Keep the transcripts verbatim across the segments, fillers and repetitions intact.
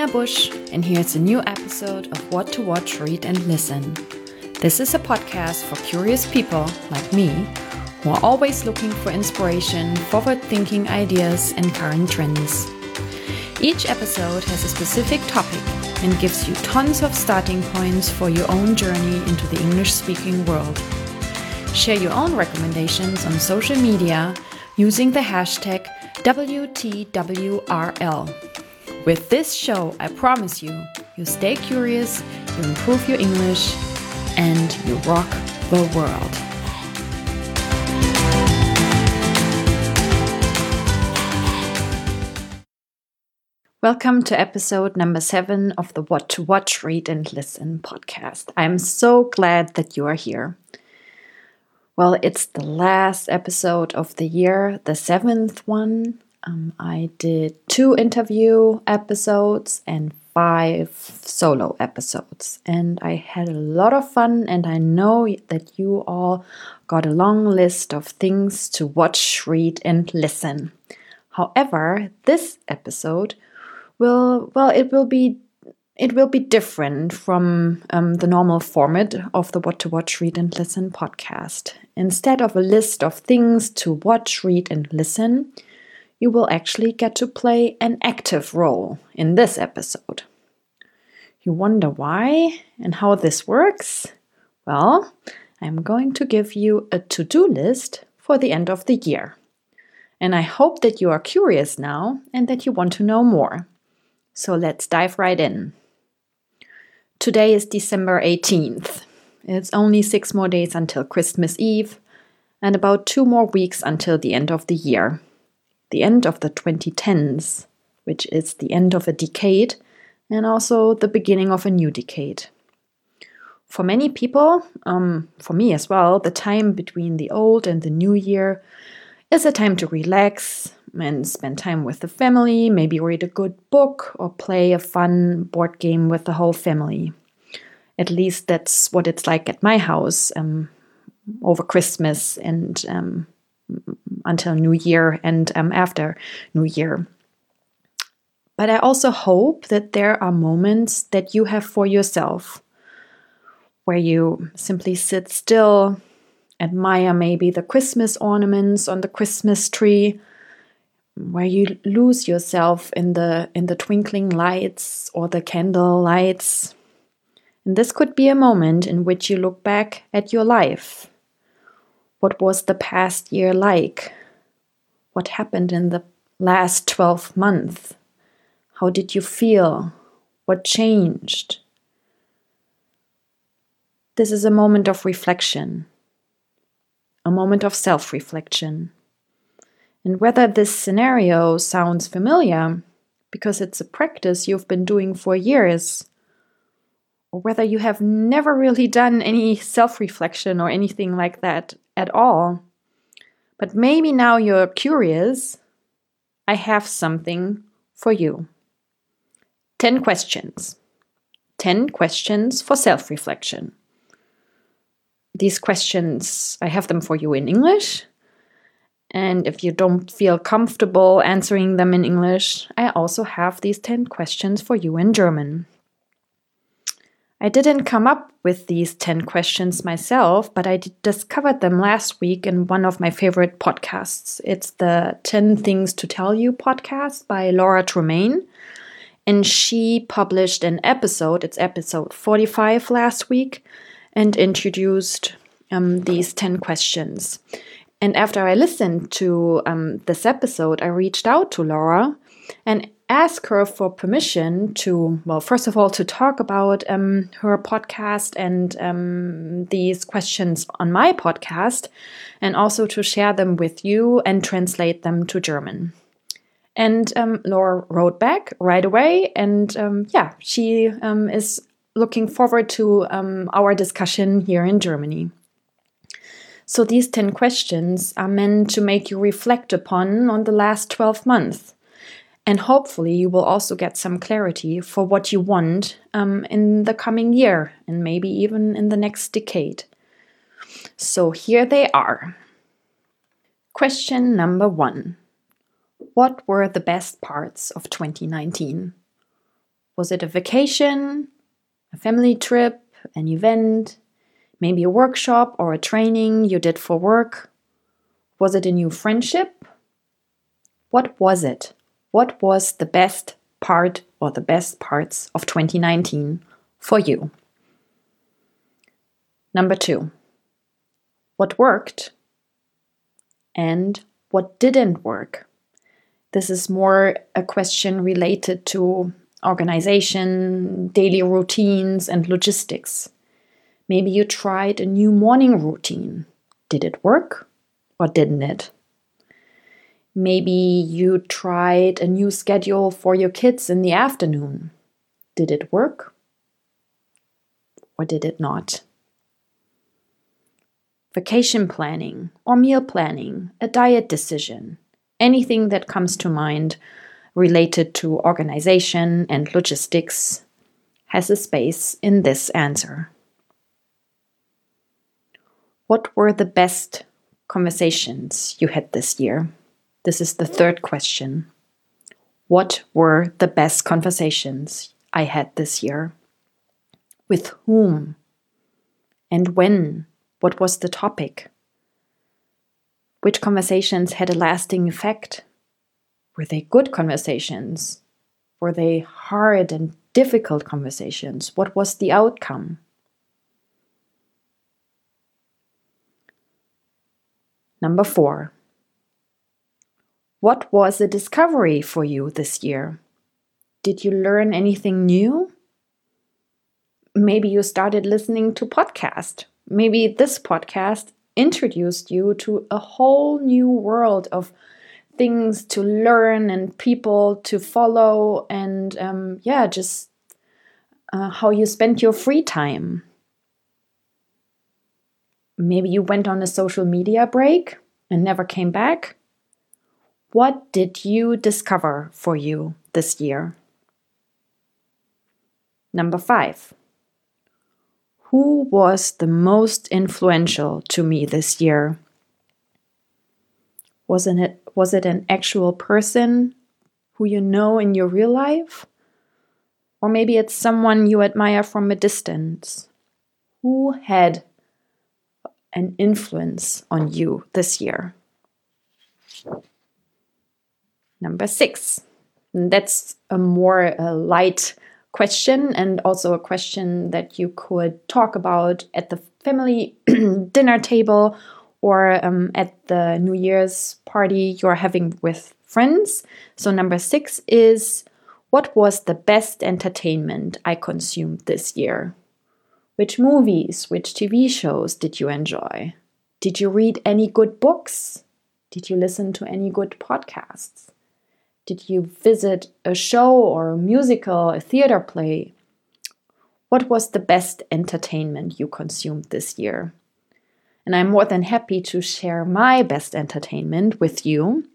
Nina Busch, and here's a new episode of What to Watch, Read and Listen. This is a podcast for curious people like me who are always looking for inspiration, forward-thinking ideas, and current trends. Each episode has a specific topic and gives you tons of starting points for your own journey into the English-speaking world. Share your own recommendations on social media using the hashtag W T W R L. With this show, I promise you, you stay curious, you improve your English, and you rock the world. Welcome to episode number seven of the What to Watch, Read and Listen podcast. I'm so glad that you are here. Well, it's the last episode of the year, the seventh one. Um, I did two interview episodes and five solo episodes, and I had a lot of fun, and I know that you all got a long list of things to watch, read, and listen. However, this episode will, well, it will be It will be different from um, the normal format of the What to Watch, Read and Listen podcast. Instead of a list of things to watch, read and listen, you will actually get to play an active role in this episode. You wonder why and how this works? Well, I'm going to give you a to-do list for the end of the year. And I hope that you are curious now and that you want to know more. So let's dive right in. Today is December eighteenth. It's only six more days until Christmas Eve and about two more weeks until the end of the year. The end of the twenty tens, which is the end of a decade and also the beginning of a new decade. For many people, um, for me as well, the time between the old and the new year is a time to relax and spend time with the family, maybe read a good book or play a fun board game with the whole family. At least that's what it's like at my house um, over Christmas and um, until New Year and um, after New Year. But I also hope that there are moments that you have for yourself, where you simply sit still, admire maybe the Christmas ornaments on the Christmas tree, where you lose yourself in the in the twinkling lights or the candle lights. And this could be a moment in which you look back at your life. What was the past year like? What happened in the last twelve months? How did you feel? What changed? This is a moment of reflection, a moment of self-reflection. And whether this scenario sounds familiar, because it's a practice you've been doing for years, or whether you have never really done any self-reflection or anything like that at all, but maybe now you're curious, I have something for you. Ten questions. Ten questions for self-reflection. These questions, I have them for you in English. And if you don't feel comfortable answering them in English, I also have these ten questions for you in German. I didn't come up with these ten questions myself, but I discovered them last week in one of my favorite podcasts. It's the ten Things to Tell You podcast by Laura Tremaine. And she published an episode, it's episode forty-five last week, and introduced um, these ten questions. And after I listened to um, this episode, I reached out to Laura and asked her for permission to, well, first of all, to talk about um, her podcast and um, these questions on my podcast, and also to share them with you and translate them to German. And um, Laura wrote back right away, and um, yeah, she um, is looking forward to um, our discussion here in Germany. So these ten questions are meant to make you reflect upon on the last twelve months. And hopefully you will also get some clarity for what you want um, in the coming year and maybe even in the next decade. So here they are. Question number one. What were the best parts of twenty nineteen? Was it a vacation, a family trip, an event, maybe a workshop or a training you did for work? Was it a new friendship? What was it? What was the best part or the best parts of twenty nineteen for you? Number two, what worked and what didn't work? This is more a question related to organization, daily routines, and logistics. Maybe you tried a new morning routine. Did it work or didn't it? Maybe you tried a new schedule for your kids in the afternoon. Did it work or did it not? Vacation planning or meal planning, a diet decision, anything that comes to mind related to organization and logistics has a space in this answer. What were the best conversations you had this year? This is the third question. What were the best conversations I had this year? With whom? And when? What was the topic? Which conversations had a lasting effect? Were they good conversations? Were they hard and difficult conversations? What was the outcome? Number four. What was a discovery for you this year? Did you learn anything new? Maybe you started listening to podcasts. Maybe this podcast introduced you to a whole new world of things to learn and people to follow and um, yeah, just uh, how you spend your free time. Maybe you went on a social media break and never came back. What did you discover for you this year? Number five. Who was the most influential to me this year? Wasn't it, was it an actual person who you know in your real life? Or maybe it's someone you admire from a distance. Who had an influence on you this year? Number six. And that's a more uh, light question and also a question that you could talk about at the family dinner table or um, at the New Year's party you're having with friends. So number six is, what was the best entertainment I consumed this year? Which movies, which T V shows did you enjoy? Did you read any good books? Did you listen to any good podcasts? Did you visit a show or a musical, a theater play? What was the best entertainment you consumed this year? And I'm more than happy to share my best entertainment with you.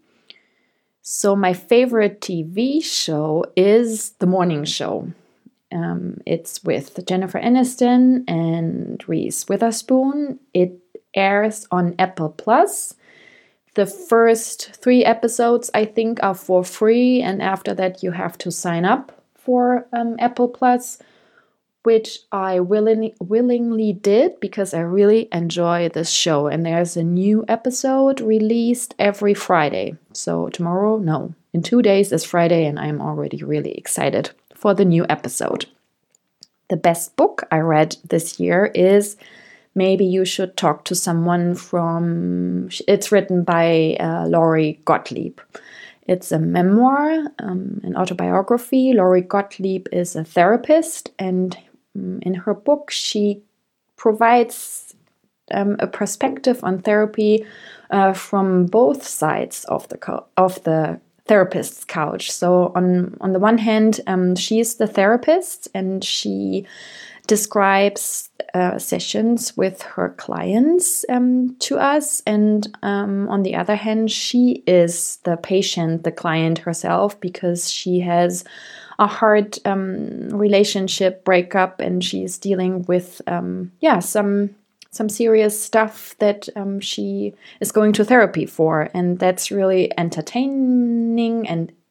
So my favorite T V show is The Morning Show. Um, it's with Jennifer Aniston and Reese Witherspoon. It airs on Apple Plus. The first three episodes, I think, are for free, and after that you have to sign up for um, Apple Plus, which I willingly, willingly did because I really enjoy this show. And there's a new episode released every Friday. So tomorrow, no, in two days is Friday, and I'm already really excited for the new episode. The best book I read this year is Maybe You Should Talk to Someone from, it's written by uh, Lori Gottlieb. It's a memoir, um, an autobiography. Lori Gottlieb is a therapist, and um, in her book, she provides um, a perspective on therapy uh, from both sides of the co- of the therapist's couch. So on, on the one hand, um, she is the therapist, and she describes uh, sessions with her clients um, to us. And um, on the other hand, she is the patient, the client herself, because she has a hard um, relationship breakup, and she's dealing with um, yeah some some serious stuff that um, she is going to therapy for. And that's really entertaining and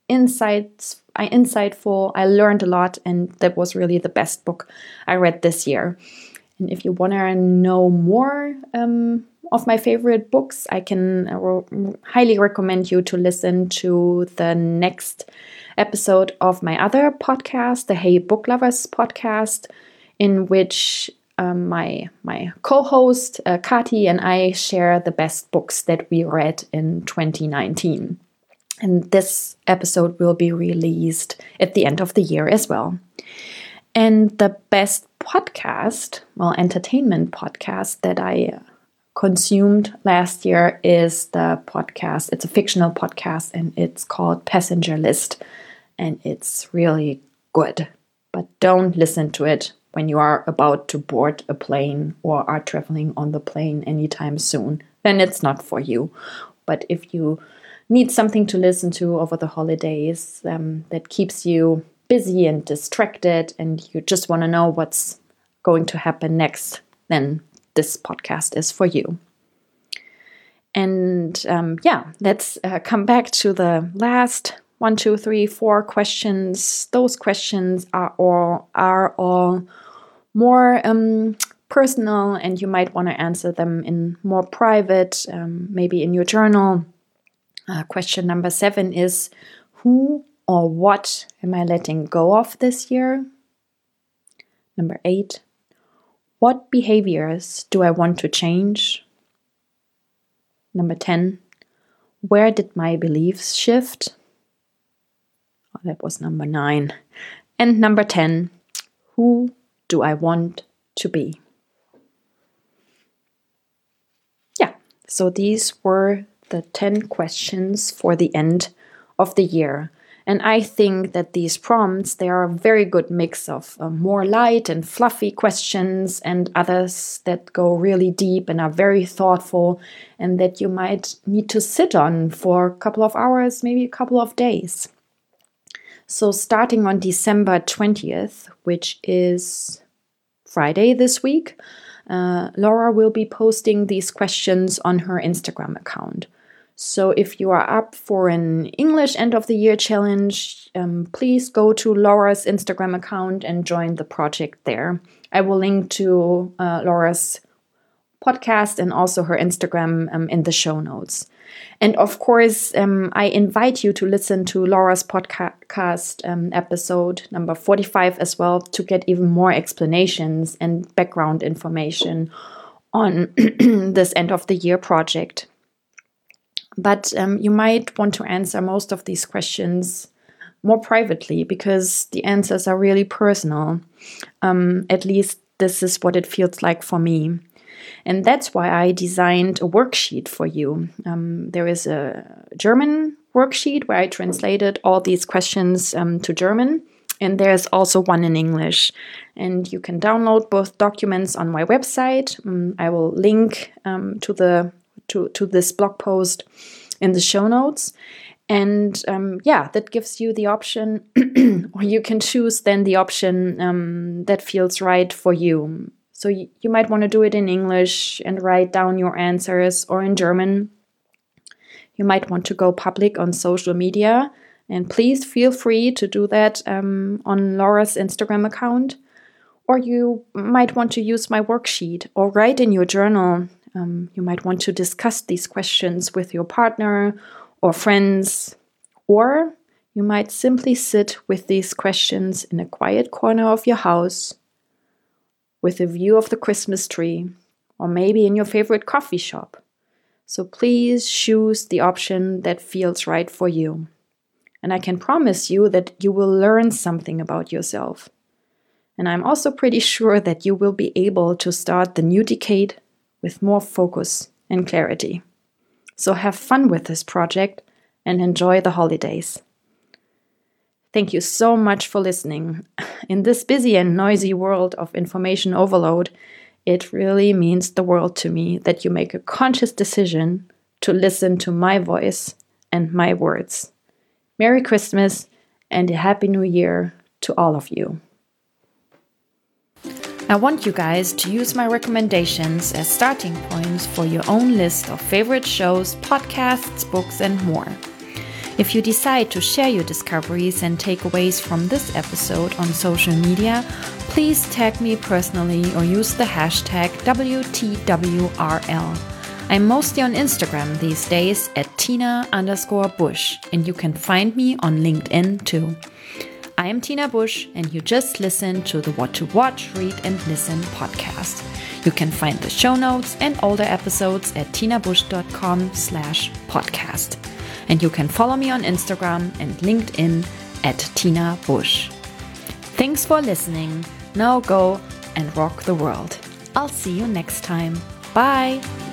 insights, I insightful. I learned a lot, and that was really the best book I read this year. And if you want to know more um, of my favorite books, I can uh, highly recommend you to listen to the next episode of my other podcast, the Hey Book Lovers podcast, in which um, my my co-host uh, Kati and I share the best books that we read in twenty nineteen. And this episode will be released at the end of the year as well. And the best podcast, well, entertainment podcast that I consumed last year is the podcast. It's a fictional podcast, and it's called Passenger List. And it's really good. But don't listen to it when you are about to board a plane or are traveling on the plane anytime soon. Then it's not for you. But if you need something to listen to over the holidays um, that keeps you busy and distracted, and you just want to know what's going to happen next, then this podcast is for you. And um, yeah, let's uh, come back to the last one, two, three, four questions. Those questions are all are all more um, personal, and you might want to answer them in more private, um, maybe in your journal. Uh, question number seven is, who or what am I letting go of this year? Number eight, what behaviors do I want to change? Number ten, where did my beliefs shift? Oh, that was number nine. And number ten, who do I want to be? Yeah, so these were the ten questions for the end of the year. And I think that these prompts, they are a very good mix of uh, more light and fluffy questions and others that go really deep and are very thoughtful and that you might need to sit on for a couple of hours, maybe a couple of days. So starting on December twentieth, which is Friday this week, uh, Laura will be posting these questions on her Instagram account. So if you are up for an English end of the year challenge, um, please go to Laura's Instagram account and join the project there. I will link to uh, Laura's podcast and also her Instagram um, in the show notes. And of course, um, I invite you to listen to Laura's podcast um, episode number forty-five as well to get even more explanations and background information on this end of the year project. But um, you might want to answer most of these questions more privately because the answers are really personal. Um, at least this is what it feels like for me. And that's why I designed a worksheet for you. Um, there is a German worksheet where I translated all these questions um, to German. And there's also one in English. And you can download both documents on my website. Um, I will link um, to the to, to this blog post in the show notes. And um, yeah, that gives you the option, or you can choose then the option um, that feels right for you. So you, you might want to do it in English and write down your answers, or in German. You might want to go public on social media, and please feel free to do that um, on Laura's Instagram account. Or you might want to use my worksheet or write in your journal. Um, you might want to discuss these questions with your partner or friends, or you might simply sit with these questions in a quiet corner of your house with a view of the Christmas tree, or maybe in your favorite coffee shop. So please choose the option that feels right for you. And I can promise you that you will learn something about yourself. And I'm also pretty sure that you will be able to start the new decade with more focus and clarity. So have fun with this project and enjoy the holidays. Thank you so much for listening. In this busy and noisy world of information overload, it really means the world to me that you make a conscious decision to listen to my voice and my words. Merry Christmas and a Happy New Year to all of you. I want you guys to use my recommendations as starting points for your own list of favorite shows, podcasts, books, and more. If you decide to share your discoveries and takeaways from this episode on social media, please tag me personally or use the hashtag W T W R L. I'm mostly on Instagram these days at Tina underscore Bush, and you can find me on LinkedIn too. I am Tina Bush, and you just listened to the What to Watch, Read and Listen podcast. You can find the show notes and older episodes at tinabush.com slash podcast. And you can follow me on Instagram and LinkedIn at Tina Bush. Thanks for listening. Now go and rock the world. I'll see you next time. Bye.